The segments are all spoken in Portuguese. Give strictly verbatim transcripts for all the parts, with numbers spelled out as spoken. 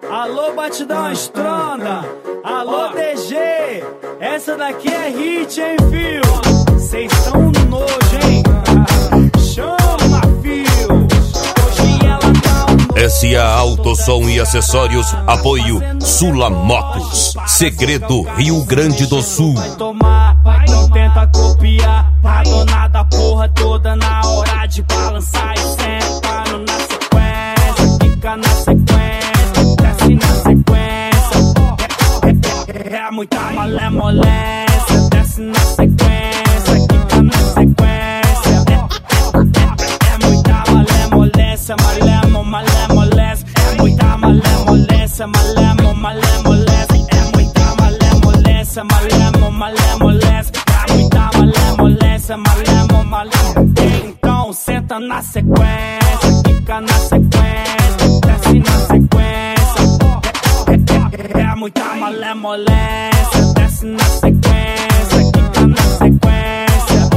Alô, batidão estronda. Alô, D G. Essa daqui é hit, hein, fio? Cês tão no nojo, hein? Chama, fio. Hoje ela tá no... S A Autosom e Acessórios. Apoio Sula Motos. Segredo, Rio Grande do Sul. Vai tomar, vai, não tenta copiar. A dona da porra toda na hora de balançar e sentando na sequência. Fica na sequência, desce na sequência. É, é, é, é muita malemolência. Desce na sequência, fica na sequência. É, é, é muita malemolência, malemo, malemolência. É muita malemolência, malemo, malemolência. É muita malemolência, malemo, malemolência. É muita malemolência, malemo, malemolência. Então senta na sequência, fica na sequência, desce na sequência. É, é, é, é muita malemolência, desce na sequência, fica na sequência.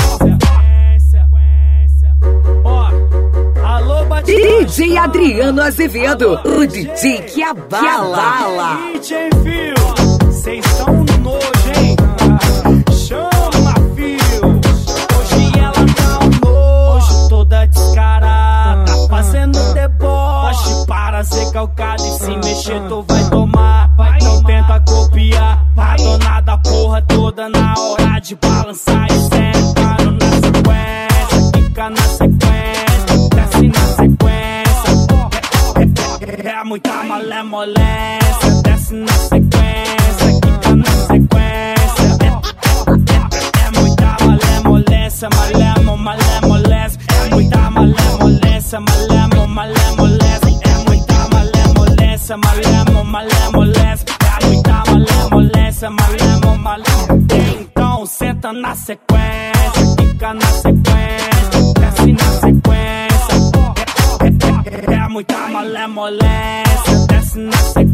Ó, alô, batidão. D J Adriano Azevedo, o D J que abala. Hit, hein, fio? Cês tão no nojo, hein? Chama, fio. Hoje ela tá um nojo, toda descarada, fazendo deboche para ser calcada. E se mexer tu vai tomar, vai, não tenta copiar. A dona da porra toda na hora de balançar e sentando na sequência. Fica na sequência, desce na sequência. É, é, é muita malemolência, desce na sequência, fica na sequência. É, é, é muita malemolência, malemo, malemolência. É muita malemolência, malemo, malemolência. É muita malemolência, malemo, malemolência. É muita malemolência, malemo, malemolência. Então senta na sequência, fica na sequência, desce na sequência. É, é, é, é muita malemolência, desce na sequência.